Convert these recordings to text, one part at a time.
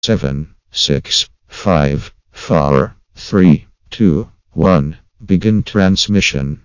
Seven, six, five, four, three, two, one. Begin transmission.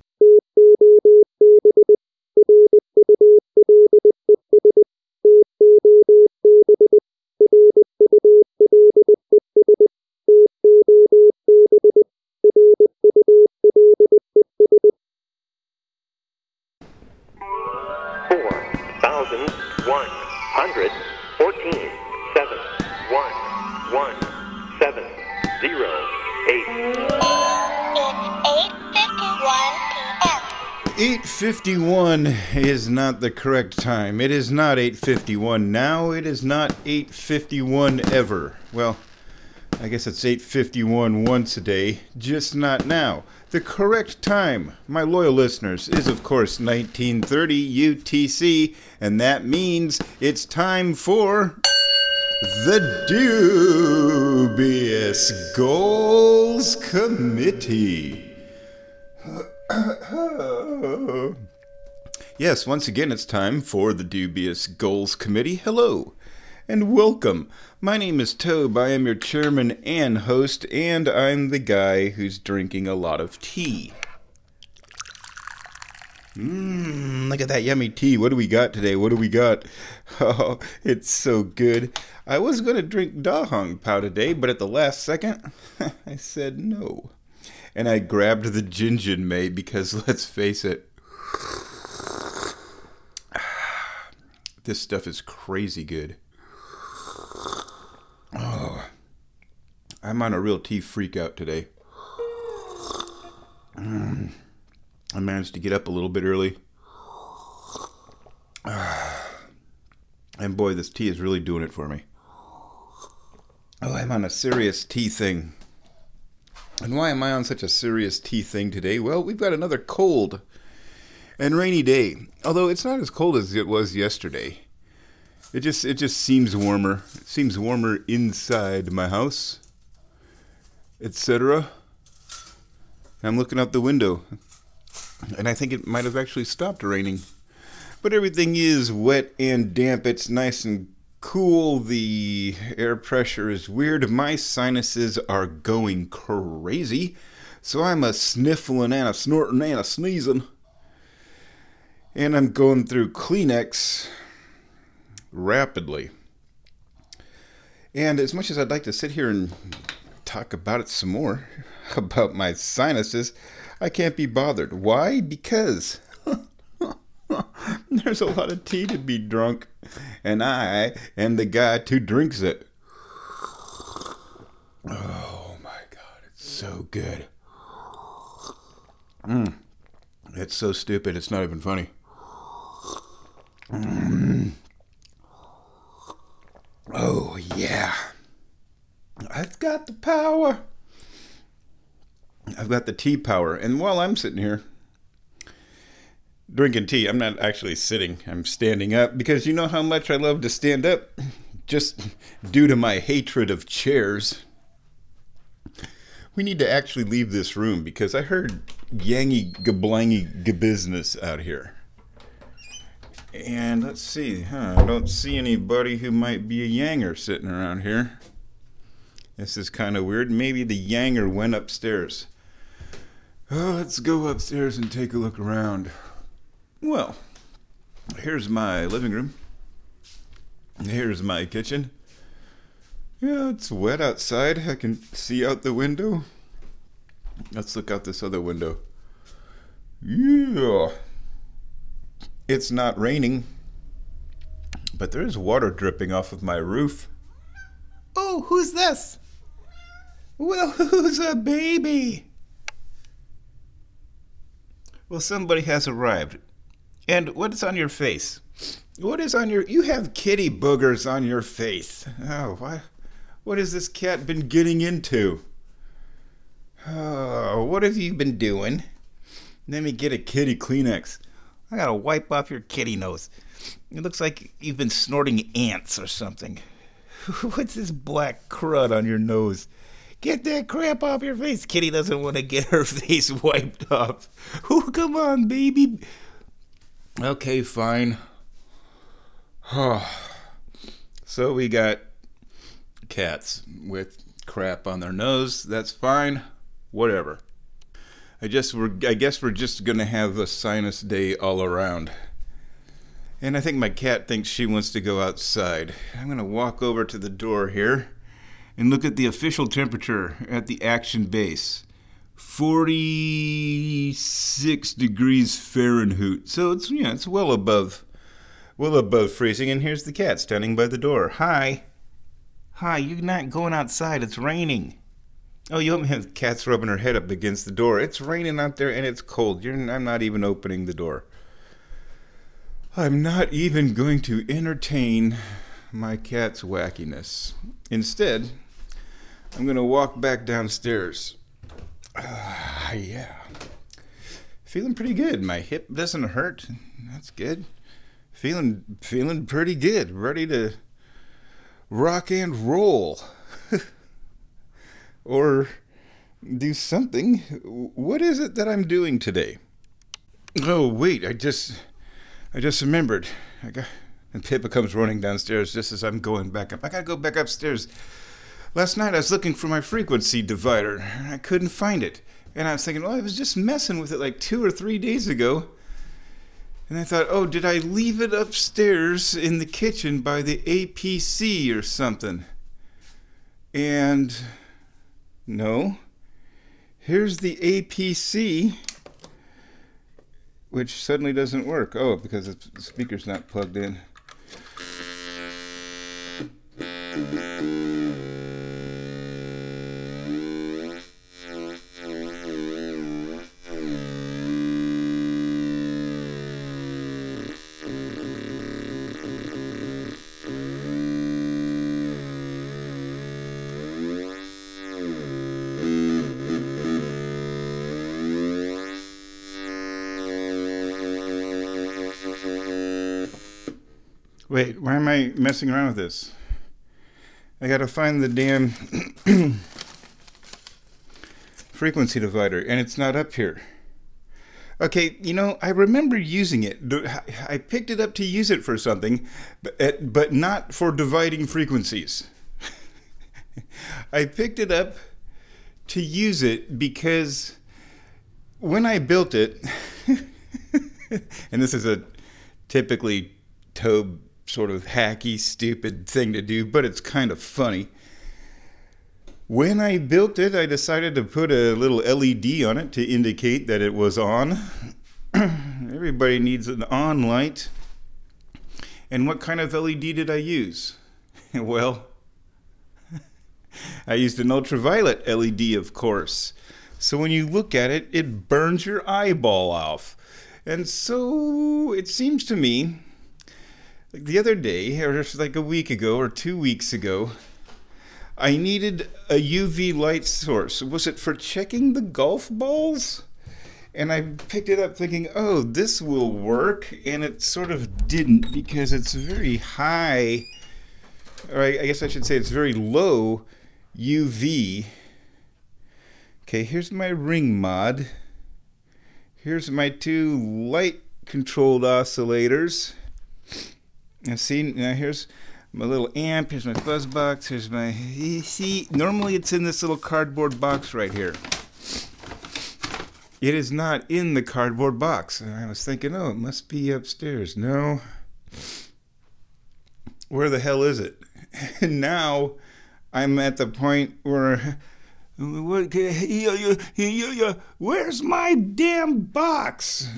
Eight 51 is not the correct time. It is not 8:51 now. It is not 8:51 ever. Well, I guess it's 8:51 once a day, just not now. The correct time, my loyal listeners, is of course 1930 UTC, and that means it's time for the Dubious Goals Committee. Yes, once again it's time for the Dubious Goals Committee. Hello and welcome. My name is Tobe. I am your chairman and host, and I'm the guy who's drinking a lot of tea. Look at that yummy tea. What do we got today? What do we got? Oh, it's so good. I was going to drink Da Hong Pao today, but at the last second, I said no. And I grabbed the Jinjin Mei because, let's face it, this stuff is crazy good. Oh, I'm on a real tea freak out today. I managed to get up a little bit early. And boy, this tea is really doing it for me. Oh, I'm on a serious tea thing. And why am I on such a serious tea thing today? Well, we've got another cold and rainy day. Although it's not as cold as it was yesterday. It just seems warmer. It seems warmer inside my house, etc. I'm looking out the window, and I think it might have actually stopped raining. But everything is wet and damp. It's nice and cool. The air pressure is weird. My sinuses are going crazy. So I'm a sniffling and a snorting and a sneezing. And I'm going through Kleenex rapidly. And as much as I'd like to sit here and talk about it some more, about my sinuses, I can't be bothered. Why? Because there's a lot of tea to be drunk, and I am the guy who drinks it. Oh my God, it's so good. It's so stupid, it's not even funny. Oh yeah. I've got the power. I've got the tea power, and while I'm sitting here drinking tea, I'm not actually sitting. I'm standing up because you know how much I love to stand up, just due to my hatred of chairs. We need to actually leave this room because I heard yangy gablangy business out here. And let's see, I don't see anybody who might be a yanger sitting around here. This is kind of weird. Maybe the yanger went upstairs. Oh, let's go upstairs and take a look around. Well, here's my living room. Here's my kitchen. Yeah, it's wet outside. I can see out the window. Let's look out this other window. Yeah. It's not raining, but there is water dripping off of my roof. Oh, who's this? Well, who's a baby? Well, somebody has arrived. And what is on your face? What is on your... You have kitty boogers on your face. Oh, what has this cat been getting into? Oh, what have you been doing? Let me get a kitty Kleenex. I gotta wipe off your kitty nose. It looks like you've been snorting ants or something. What's this black crud on your nose? Get that crap off your face. Kitty doesn't want to get her face wiped off. Oh, come on, baby. Okay, fine. So we got cats with crap on their nose. That's fine. Whatever. I guess we're just going to have a sinus day all around. And I think my cat thinks she wants to go outside. I'm going to walk over to the door here and look at the official temperature at the Action Base. 46 degrees Fahrenheit. So it's well above freezing. And here's the cat standing by the door. Hi, you're not going outside. It's raining. Oh, you have the cat's rubbing her head up against the door. It's raining out there and it's cold. I'm not even opening the door. I'm not even going to entertain my cat's wackiness. Instead, I'm going to walk back downstairs. Yeah. Feeling pretty good. My hip doesn't hurt. That's good. Feeling pretty good. Ready to rock and roll. Or do something. What is it that I'm doing today? Oh, wait. I just remembered. And Pippa comes running downstairs just as I'm going back up. I gotta go back upstairs. Last night I was looking for my frequency divider, and I couldn't find it. And I was thinking, well, I was just messing with it like 2 or 3 days ago. And I thought, oh, did I leave it upstairs in the kitchen by the APC or something? And no. Here's the APC, which suddenly doesn't work. Oh, because the speaker's not plugged in. Wait, why am I messing around with this? I gotta find the damn frequency divider, and it's not up here. Okay, I remember using it. I picked it up to use it for something, but not for dividing frequencies. I picked it up to use it because when I built it, and this is a typically Tobe sort of hacky, stupid thing to do, but it's kind of funny. When I built it, I decided to put a little LED on it to indicate that it was on. Everybody needs an on light. And what kind of LED did I use? Well, I used an ultraviolet LED, of course. So when you look at it, it burns your eyeball off. And so it seems to me, the other day, or like a week ago or 2 weeks ago, I needed a UV light source. Was it for checking the golf balls? And I picked it up thinking, oh, this will work. And it sort of didn't because it's very high, or I guess I should say it's very low UV. Okay, here's my ring mod. Here's my 2 light controlled oscillators. And see, now here's my little amp, here's my fuzz box, here's my, see, normally it's in this little cardboard box right here. It is not in the cardboard box. And I was thinking, oh, it must be upstairs. No. Where the hell is it? And now I'm at the point where, where's my damn box?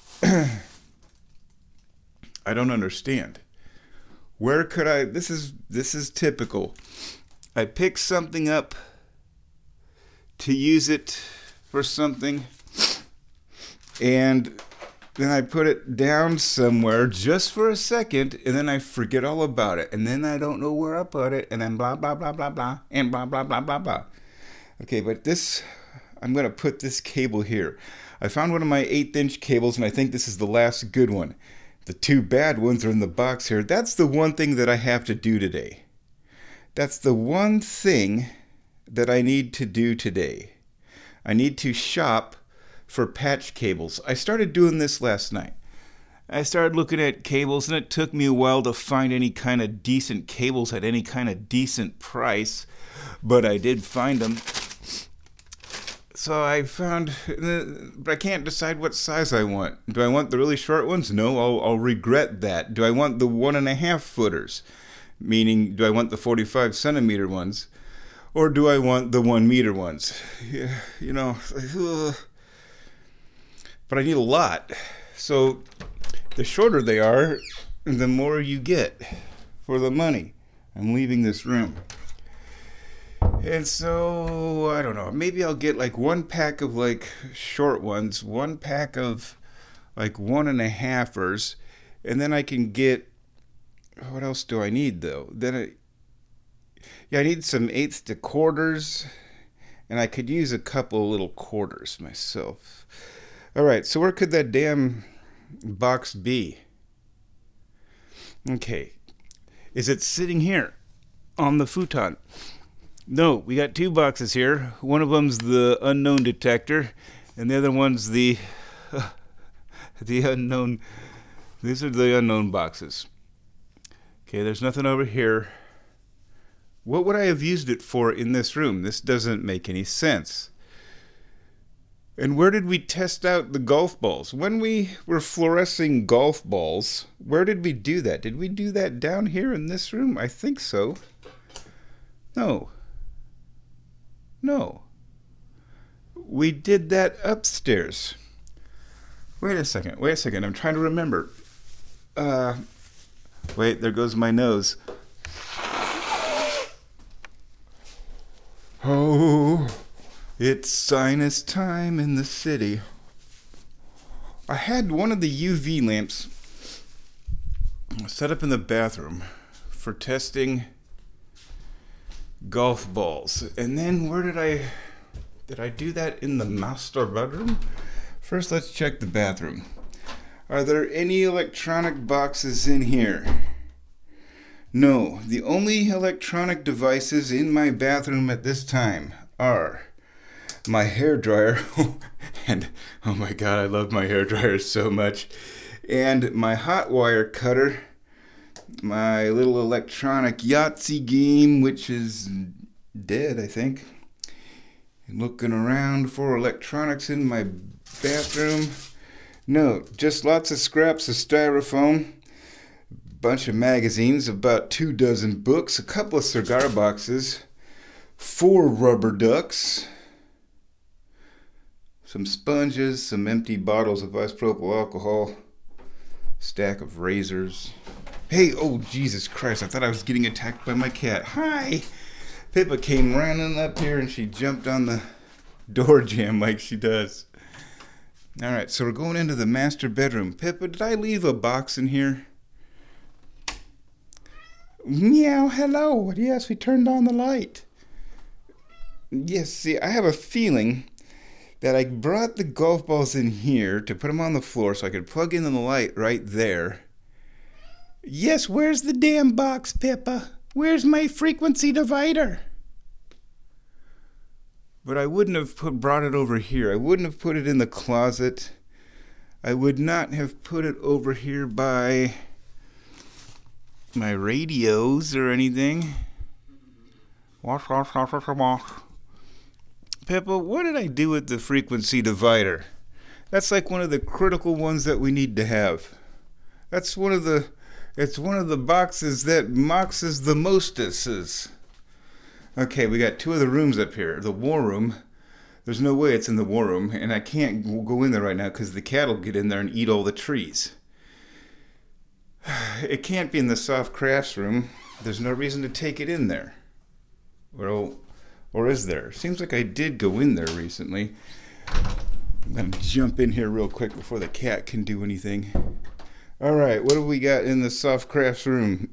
I don't understand. Where could I, this is typical. I pick something up to use it for something, and then I put it down somewhere just for a second, and then I forget all about it, and then I don't know where I put it, and then blah, blah, blah, blah, blah, and blah, blah, blah, blah, blah. Okay, but this, I'm going to put this cable here. I found one of my 1/8" cables, and I think this is the last good one. The 2 bad ones are in the box here. That's the one thing that I have to do today. That's the one thing that I need to do today. I need to shop for patch cables. I started doing this last night. I started looking at cables, and it took me a while to find any kind of decent cables at any kind of decent price, but I did find them. So I found, but I can't decide what size I want. Do I want the really short ones? No, I'll regret that. Do I want the 1.5 footers? Meaning, do I want the 45 centimeter ones? Or do I want the 1 meter ones? Yeah, you know, but I need a lot. So the shorter they are, the more you get for the money. I'm leaving this room. And so, I don't know, maybe I'll get like 1 pack of like short ones, 1 pack of like 1.5ers, and then I can get, what else do I need though? I need some 1/8 to quarters, and I could use a couple little quarters myself. Alright, so where could that damn box be? Okay, is it sitting here on the futon? No, we got 2 boxes here. One of them's the unknown detector, and the other one's the unknown. These are the unknown boxes. Okay, there's nothing over here. What would I have used it for in this room? This doesn't make any sense. And where did we test out the golf balls? When we were fluorescing golf balls, where did we do that? Did we do that down here in this room? I think so. No. We did that upstairs. Wait a second. I'm trying to remember. Wait, there goes my nose. Oh, it's sinus time in the city. I had one of the UV lamps set up in the bathroom for testing golf balls. And then where did I do that in the master bedroom? First, let's check the bathroom. Are there any electronic boxes in here? No, the only electronic devices in my bathroom at this time are my hairdryer, and oh my god, I love my hairdryer so much, and my hot wire cutter, my little electronic Yahtzee game, which is dead, I think. Looking around for electronics in my bathroom. No, just lots of scraps of styrofoam, bunch of magazines, about 24 books, a couple of cigar boxes, 4 rubber ducks, some sponges, some empty bottles of isopropyl alcohol, stack of razors. Hey, oh Jesus Christ, I thought I was getting attacked by my cat. Hi! Pippa came running up here and she jumped on the door jamb like she does. Alright, so we're going into the master bedroom. Pippa, did I leave a box in here? Meow, hello. Yes, we turned on the light. Yes, see, I have a feeling that I brought the golf balls in here to put them on the floor so I could plug in the light right there. Yes, where's the damn box, Pippa? Where's my frequency divider? But I wouldn't have brought it over here. I wouldn't have put it in the closet. I would not have put it over here by my radios or anything. Pippa, what did I do with the frequency divider? That's like one of the critical ones that we need to have. It's one of the boxes that moxes the mostesses. Okay, we got 2 of the rooms up here. The war room, there's no way it's in the war room, and I can't go in there right now because the cat will get in there and eat all the trees. It can't be in the soft crafts room. There's no reason to take it in there. Well, or is there? Seems like I did go in there recently. I'm going to jump in here real quick before the cat can do anything. Alright, what do we got in the soft crafts room?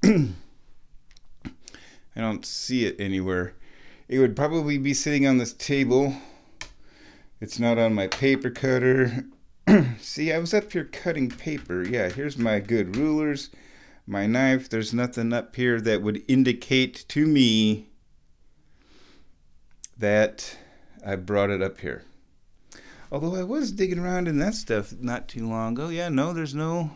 I don't see it anywhere. It would probably be sitting on this table. It's not on my paper cutter. See, I was up here cutting paper. Yeah, here's my good rulers, my knife. There's nothing up here that would indicate to me that I brought it up here. Although I was digging around in that stuff not too long ago. Yeah, no, there's no...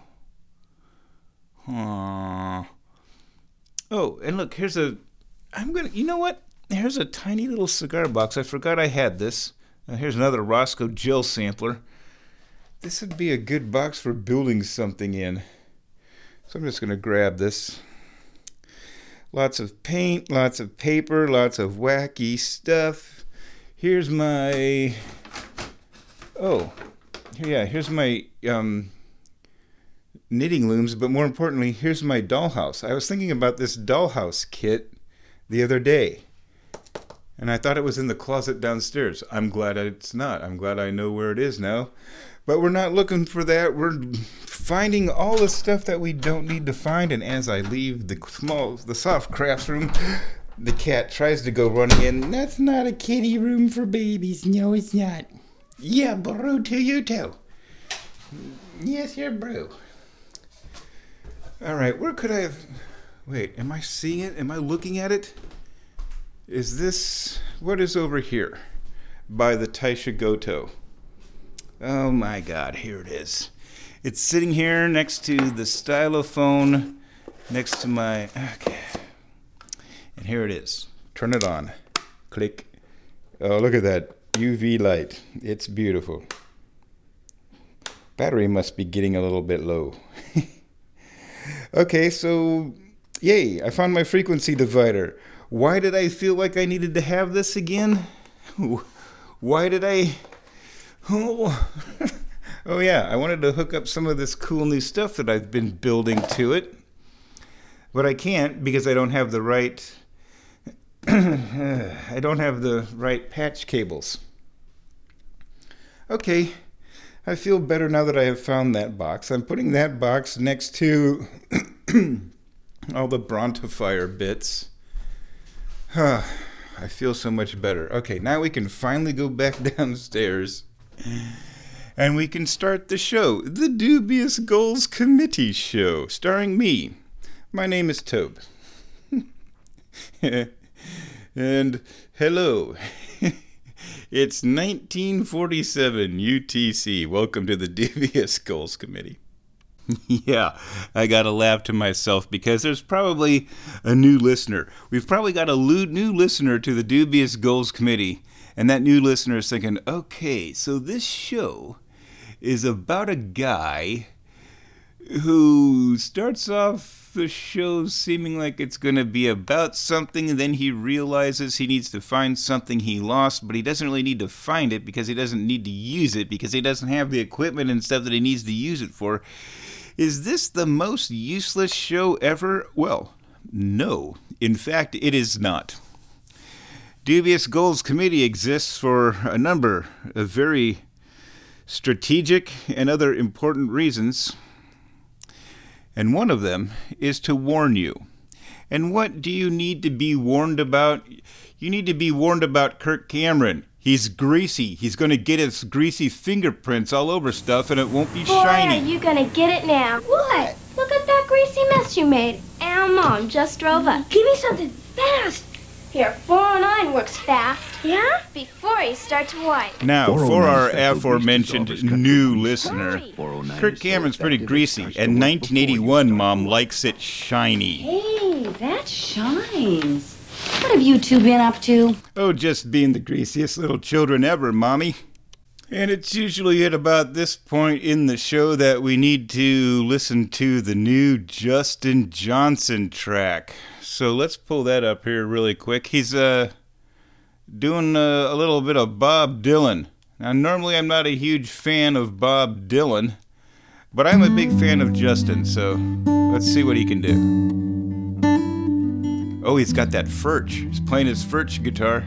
Oh, and look, here's a... You know what? Here's a tiny little cigar box. I forgot I had this. Here's another Roscoe Jill sampler. This would be a good box for building something in. So I'm just going to grab this. Lots of paint, lots of paper, lots of wacky stuff. Here's my... Oh, yeah, here's my knitting looms, but more importantly, here's my dollhouse. I was thinking about this dollhouse kit the other day, and I thought it was in the closet downstairs. I'm glad it's not. I'm glad I know where it is now. But we're not looking for that. We're finding all the stuff that we don't need to find, and as I leave the soft crafts room, the cat tries to go running in. That's not a kitty room for babies. No, it's not. Yeah, brew to you too. Yes, you're brew. All right, where could I have... Wait, am I seeing it? Am I looking at it? Is this... What is over here? By the Taisha Goto. Oh my God, here it is. It's sitting here next to the stylophone, next to my... Okay. And here it is. Turn it on. Click. Oh, look at that UV light. It's beautiful. Battery must be getting a little bit low. Okay, so... Yay, I found my frequency divider. Why did I feel like I needed to have this again? Why did I... Oh, oh yeah, I wanted to hook up some of this cool new stuff that I've been building to it. But I can't because I don't have the right... I don't have the right patch cables. Okay, I feel better now that I have found that box. I'm putting that box next to all the Brontifier bits. I feel so much better. Okay, now we can finally go back downstairs and we can start the show. The Dubious Goals Committee Show, starring me. My name is Tobe. And hello. It's 1947 UTC. Welcome to the Dubious Goals Committee. Yeah, I gotta laugh to myself because there's probably a new listener. We've probably got a new listener to the Dubious Goals Committee, and that new listener is thinking, okay, so this show is about a guy who starts off the show seeming like it's going to be about something, and then he realizes he needs to find something he lost, but he doesn't really need to find it because he doesn't need to use it because he doesn't have the equipment and stuff that he needs to use it for. Is this the most useless show ever? Well, no. In fact, it is not. Dubious Goals Committee exists for a number of very strategic and other important reasons. And one of them is to warn you. And what do you need to be warned about? You need to be warned about Kirk Cameron. He's greasy. He's going to get his greasy fingerprints all over stuff and it won't be shiny. Boy, are you going to get it now. What? Look at that greasy mess you made. Our Mom just drove up. Give me something fast. Here, 409 works fast. Yeah? Before you start to wipe. Now, for our aforementioned new listener, Kirk Cameron's pretty greasy, and 1981 Mom likes it shiny. Hey, that shines. What have you two been up to? Oh, just being the greasiest little children ever, Mommy. And it's usually at about this point in the show that we need to listen to the new Justin Johnson track. So let's pull that up here really quick. He's doing a little bit of Bob Dylan. Now, normally I'm not a huge fan of Bob Dylan, but I'm a big fan of Justin, so let's see what he can do. Oh, he's got that Furch. He's playing his Furch guitar.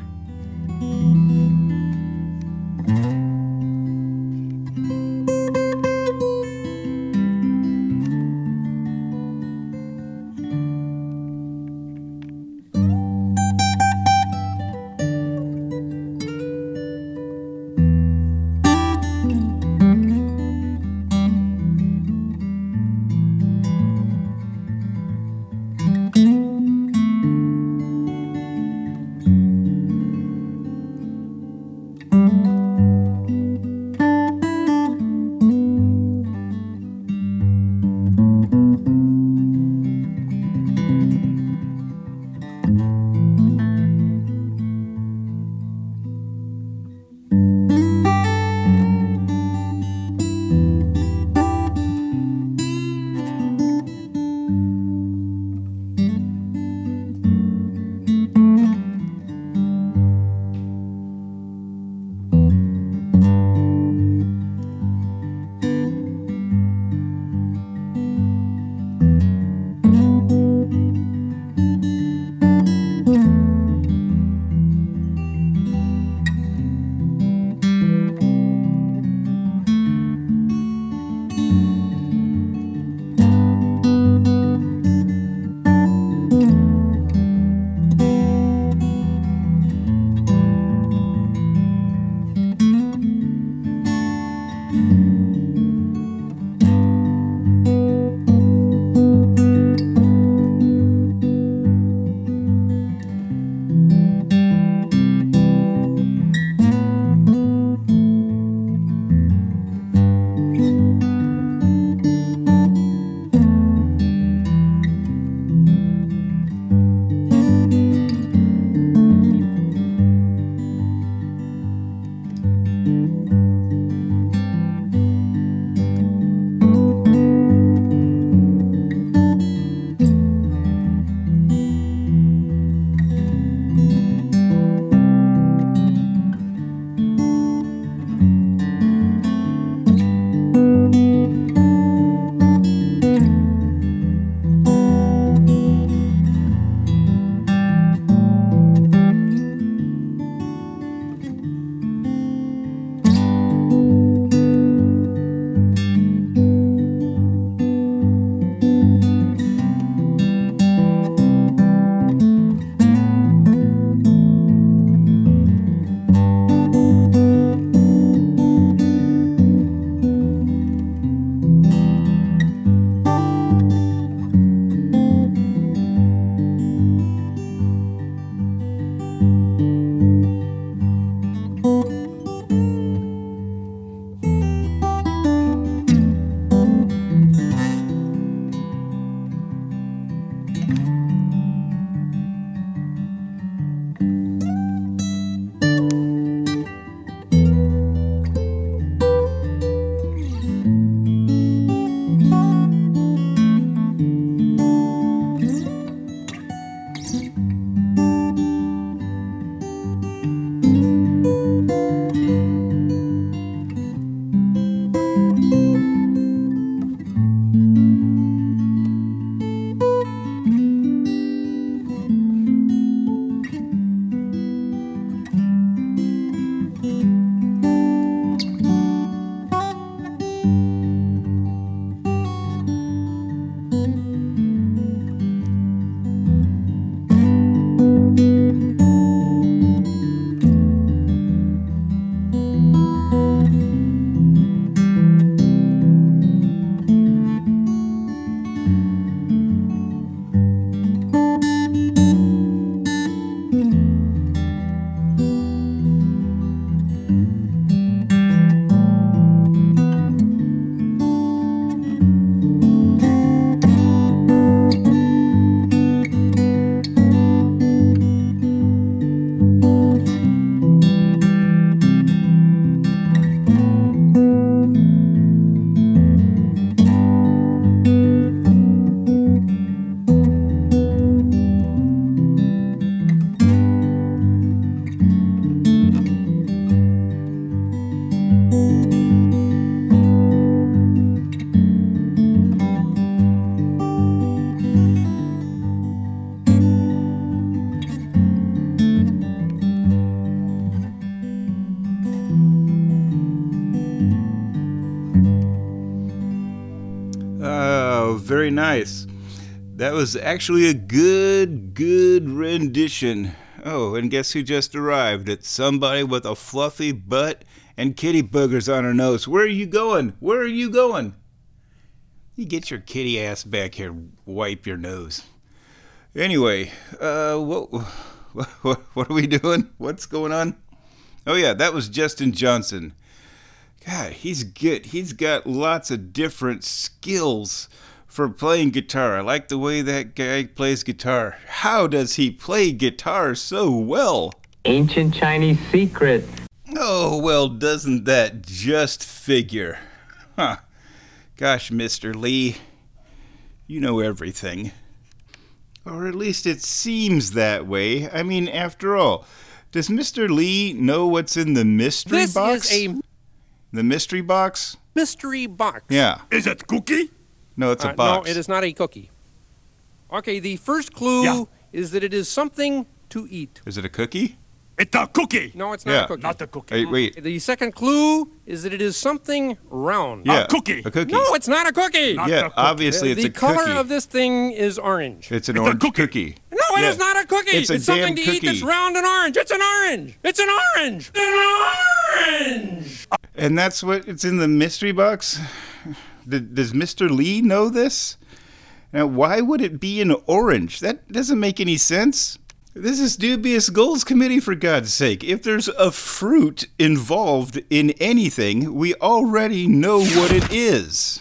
very nice. That was actually a good rendition. Oh, and guess who just arrived? It's somebody with a fluffy butt and kitty boogers on her nose. Where are you going? Where are you going? You get your kitty ass back here, wipe your nose. Anyway, what are we doing? What's going on? Oh yeah, that was Justin Johnson. God, he's good. He's got lots of different skills for playing guitar. I like the way that guy plays guitar. How does he play guitar so well? Ancient Chinese secret. Oh, well, doesn't that just figure? Huh. Gosh, Mr. Lee, you know everything. Or at least it seems that way. I mean, after all, does Mr. Lee know what's in the mystery box? This is The mystery box? mystery box. Yeah. Is it cookie? No, it's a box. No, it is not a cookie. Okay, the first clue is that it is something to eat. Is it a cookie? It's a cookie. No, it's not Yeah. a cookie. Not a cookie. Hey, wait. The second clue is that it is something round. Yeah. A cookie. A cookie. No, it's not a cookie. Not Yeah, a cookie. obviously it's the a color cookie. of this thing is orange. It's an It's a orange cookie. cookie. No, it Yeah. is not a cookie. It's a something damn to eat that's cookie. round and orange. It's an orange. It's an orange. An orange. And that's what it's in the mystery box? Does Mr. Lee know this? Now, why would it be an orange? That doesn't make any sense. This is Dubious Goals Committee, for God's sake. If there's a fruit involved in anything, we already know what it is.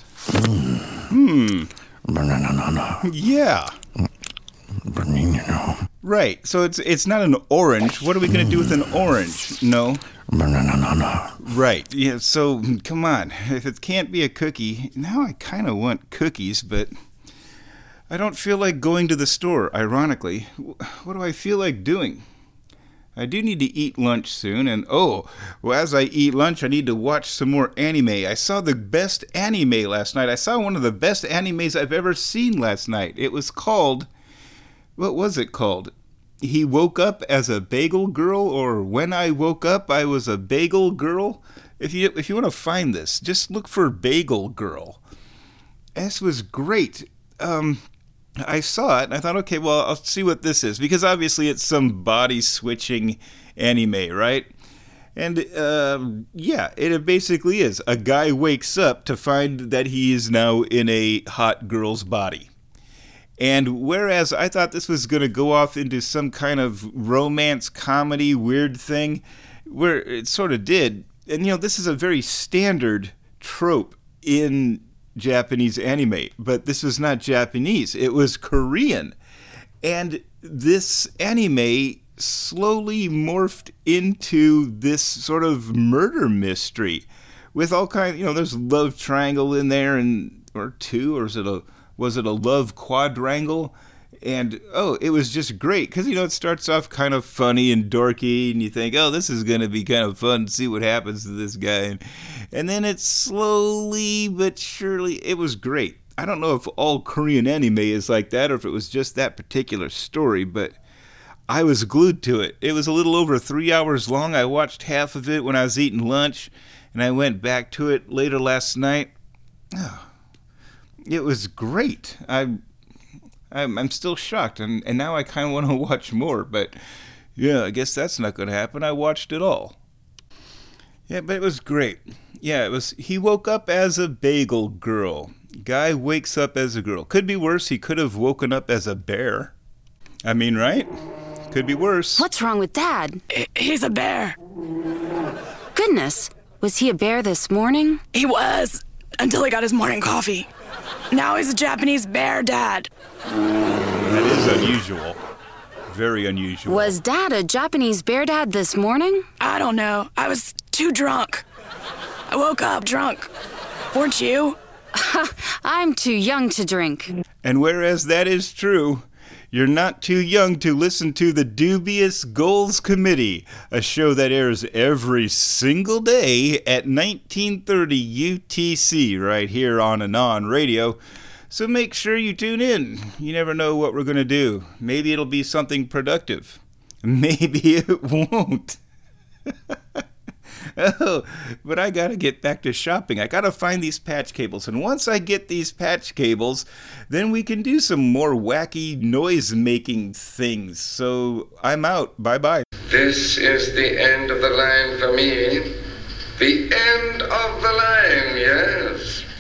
Yeah. Right. So it's not an orange. What are we going to do with an orange? No. Right. Yeah, so come on. If it can't be a cookie, now I kind of want cookies, but I don't feel like going to the store, ironically. What do I feel like doing? I do need to eat lunch soon, and as I eat lunch, I need to watch some more anime. I saw the best anime last night. I saw one of the best animes I've ever seen last night. It was called... What was it called? He Woke Up as a Bagel Girl, or When I Woke Up, I Was a Bagel Girl. If you want to find this, just look for Bagel Girl. This was great. I saw it, and I thought, okay, well, I'll see what this is, because obviously it's some body-switching anime, right? And, it basically is. A guy wakes up to find that he is now in a hot girl's body. And whereas I thought this was going to go off into some kind of romance comedy weird thing, where it sort of did, and this is a very standard trope in Japanese anime, but this was not Japanese, it was Korean. And this anime slowly morphed into this sort of murder mystery with all kinds, there's love triangle in there, or two, or was it a love quadrangle? And, it was just great, because, it starts off kind of funny and dorky, and you think, this is going to be kind of fun to see what happens to this guy. And then it slowly but surely, it was great. I don't know if all Korean anime is like that, or if it was just that particular story, but I was glued to it. It was a little over 3 hours long. I watched half of it when I was eating lunch, and I went back to it later last night. It was great. I'm still shocked, and now I kind of want to watch more, but yeah, I guess that's not going to happen. I watched it all. Yeah, but it was great. Yeah, it was. He woke up as a bagel girl. Guy wakes up as a girl. Could be worse. He could have woken up as a bear. I mean, right? Could be worse. What's wrong with Dad? He's a bear. Goodness, was he a bear this morning? He was, until he got his morning coffee. Now he's a Japanese bear dad. That is unusual. Very unusual. Was Dad a Japanese bear dad this morning? I don't know. I was too drunk. I woke up drunk. Weren't you? I'm too young to drink. And whereas that is true, you're not too young to listen to the Dubious Goals Committee, a show that airs every single day at 1930 UTC right here on Anon Radio. So make sure you tune in. You never know what we're going to do. Maybe it'll be something productive. Maybe it won't. Oh, but I gotta get back to shopping. I gotta find these patch cables. And once I get these patch cables, then we can do some more wacky noise-making things. So I'm out. Bye-bye. This is the end of the line for me. The end of the line, yes.